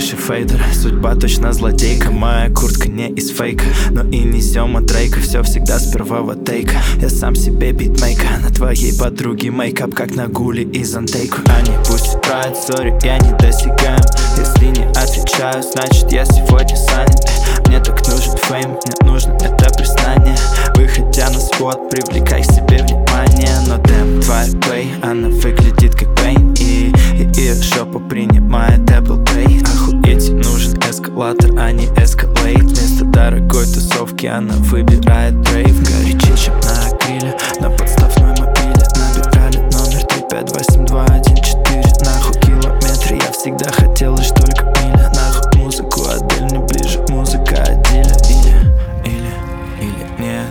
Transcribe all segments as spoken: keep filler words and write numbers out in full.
крыше фейдер. Судьба точно злодейка, моя куртка не из фейка, но и не Зема Дрейка. Все всегда с первого тейка, я сам себе битмейка. На твоей подруге мейкап, как на гуле из антейку. Они пусть играют, сори, я не досягаем. Если не отвечаю, значит я сегодня занят. Мне так нужен фейм, мне нужно это признание. Выходя на спот, привлекай к себе внимание. Но дэм, твоя плей, она выглядит как Бэйн. И, и ее жопа принимает Apple Pay. Охуеть, нужен эскалатор, а не эскалейт. Вместо дорогой тусовки она выбирает дрейв. Горячее, чем на акриле, на подставной мобиле. Набирали номер три пять восемь два один четыре. Нахуй километры, я всегда хотел лишь только миля. Нахуй музыку отдельно, ближе музыка отделя. Или, или, или нет.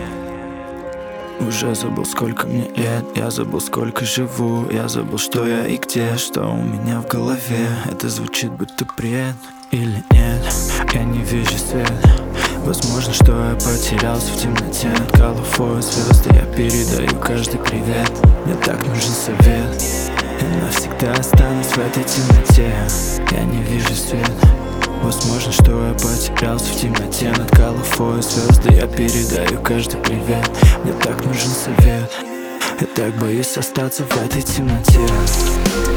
Уже забыл, сколько мне лет, я забыл, сколько живу. Я забыл, что я и где, что у меня в голове. Это звучит, будто бред. Или нет, я не вижу свет. Возможно, что я потерялся в темноте. Над головой звезды я передаю каждый привет. Мне так нужен совет. Я навсегда останусь в этой темноте. Я не вижу свет. Возможно, что я потерялся в темноте. Над головой звезды я передаю каждый привет. Мне так нужен совет. Я так боюсь остаться в этой темноте.